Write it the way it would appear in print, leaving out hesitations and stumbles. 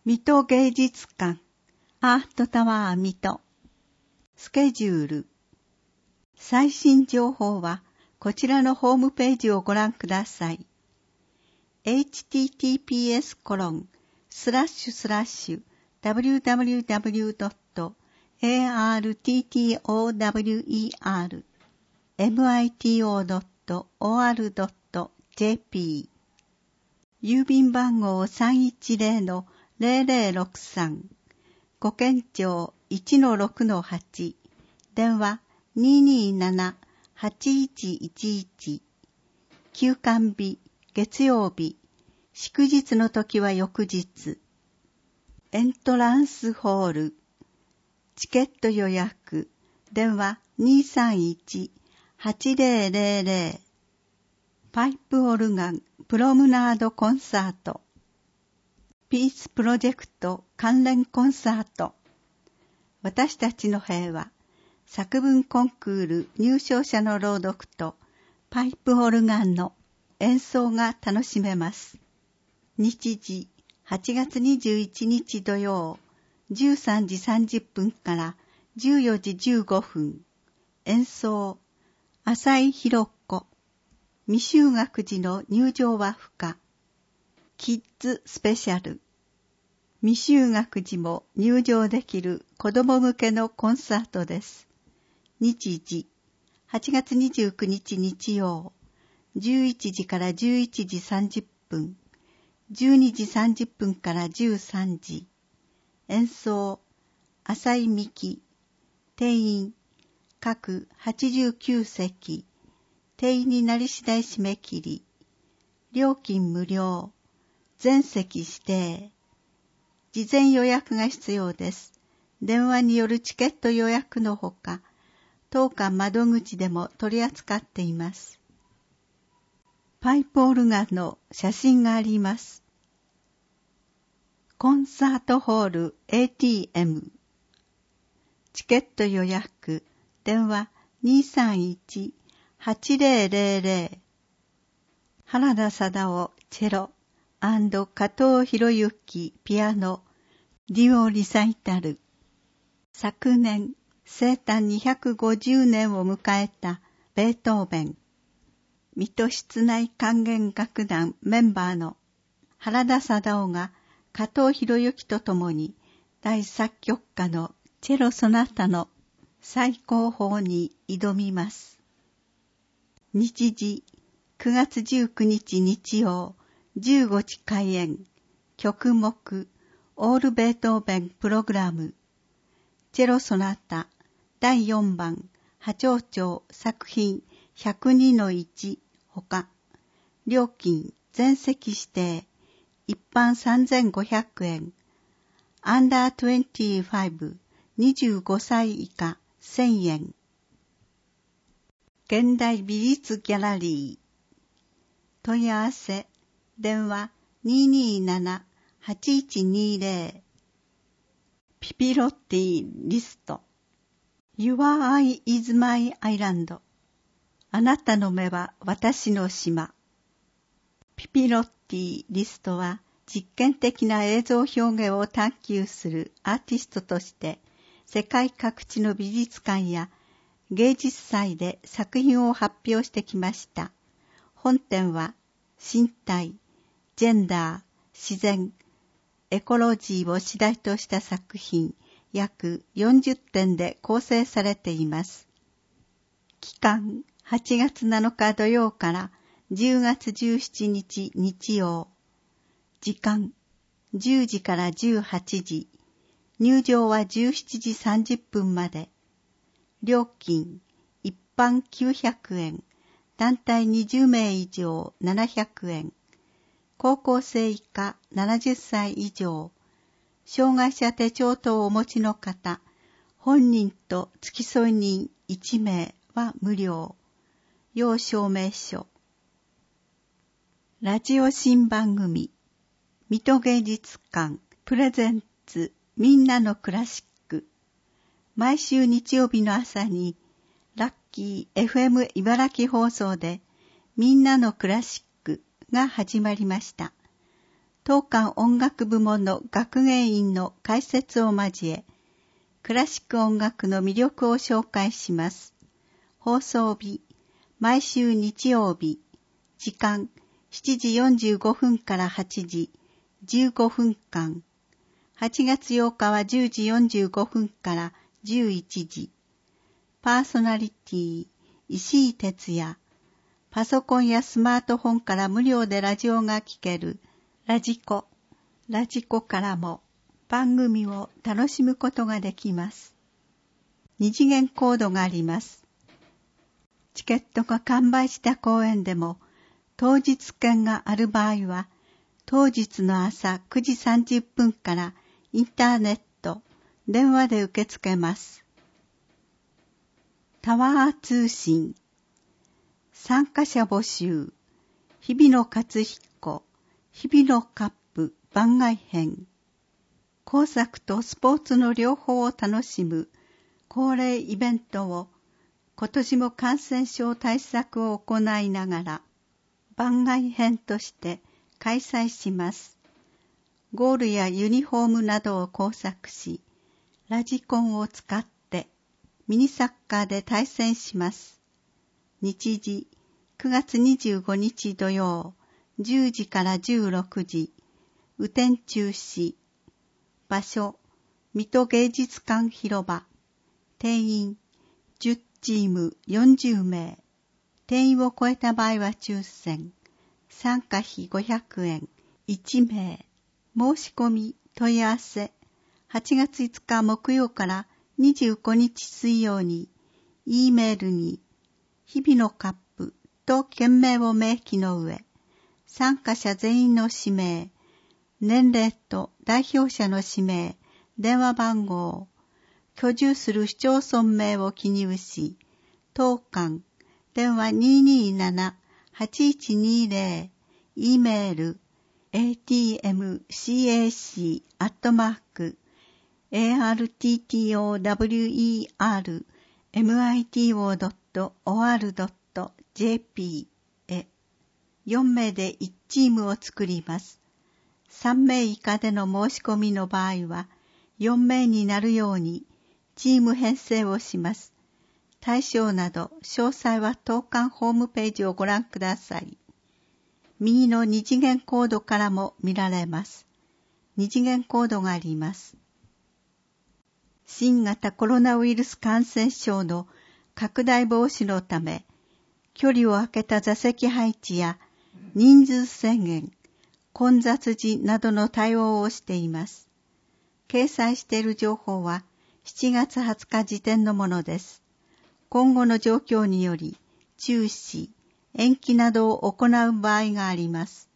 水戸芸術館アートタワー水戸スケジュール最新情報はこちらのホームページをご覧ください。https://www.artormito.or.jp 郵便番号310-0063ご県庁 1-6-8 電話 227-8111 休館日月曜日祝日の時は翌日エントランスホールチケット予約電話 231-8000 パイプオルガンプロムナードコンサートピースプロジェクト関連コンサート私たちの平和作文コンクール入賞者の朗読とパイプオルガンの演奏が楽しめます。日時8月21日土曜13時30分から14時15分演奏浅井弘子未就学児の入場は不可キッズスペシャル未就学児も入場できる子ども向けのコンサートです。日時8月29日日曜11時から11時30分12時30分から13時演奏浅井美希定員各89席定員になり次第締め切り料金無料全席指定事前予約が必要です。電話によるチケット予約のほか当館窓口でも取り扱っています。パイプオルガンの写真があります。コンサートホール ATM チケット予約電話 231-8000 原田貞夫チェロ&加藤博之ピアノデュオリサイタル昨年生誕250年を迎えたベートーベン水戸室内管弦楽団メンバーの原田貞夫が加藤博之とともに大作曲家のチェロソナタの最高峰に挑みます。日時9月19日日曜15時開演曲目オールベートーベンプログラムチェロソナタ第4番波長長作品102-1ほか料金全席指定一般3500円アンダー25 25歳以下1000円現代美術ギャラリー問い合わせ電話 227-8120 ピピロッティリスト Your eye is my island あなたの目は私の島ピピロッティリストは実験的な映像表現を探求するアーティストとして世界各地の美術館や芸術祭で作品を発表してきました。本展は身体、ジェンダー、自然、エコロジーを主題とした作品約40点で構成されています。期間8月7日土曜から10月17日日曜時間10時から18時入場は17時30分まで料金一般900円団体20名以上700円高校生以下70歳以上障害者手帳等をお持ちの方本人と付き添い人1名は無料要証明書ラジオ新番組水戸芸術館プレゼンツみんなのクラシック毎週日曜日の朝にラッキー FM 茨城放送でみんなのクラシックが始まりました。 当館音楽部門の学芸員の解説を交え、クラシック音楽の魅力を紹介します。放送日、毎週日曜日、時間7時45分から8時、15分間。8月8日は10時45分から11時。パーソナリティ、石井哲也。パソコンやスマートフォンから無料でラジオが聴けるラジコ。ラジコからも番組を楽しむことができます。2次元コードがあります。チケットが完売した公演でも当日券がある場合は当日の朝9時30分からインターネット、電話で受け付けます。タワー通信。参加者募集。日比野勝彦。日比野カップ番外編。工作とスポーツの両方を楽しむ恒例イベントを今年も感染症対策を行いながら番外編として開催します。ゴールやユニフォームなどを工作し、ラジコンを使ってミニサッカーで対戦します。日時9月25日土曜10時から16時、雨天中止。場所、水戸芸術館広場。定員10チーム40名。定員を超えた場合は抽選。参加費500円。1名。申し込み、問い合わせ。8月5日木曜から25日水曜に、E メールに、日々のカップと件名を明記の上、参加者全員の氏名、年齢と代表者の氏名、電話番号、居住する市町村名を記入し、当館、電話 227-8120、E メール、atmcac@mito.or.jp へ4名で1チームを作ります。3名以下での申し込みの場合は4名になるようにチーム編成をします。対象など詳細は当館ホームページをご覧ください。右の2次元コードからも見られます。2次元コードがあります。新型コロナウイルス感染症の拡大防止のため、距離を空けた座席配置や人数制限、混雑時などの対応をしています。掲載している情報は7月20日時点のものです。今後の状況により中止、延期などを行う場合があります。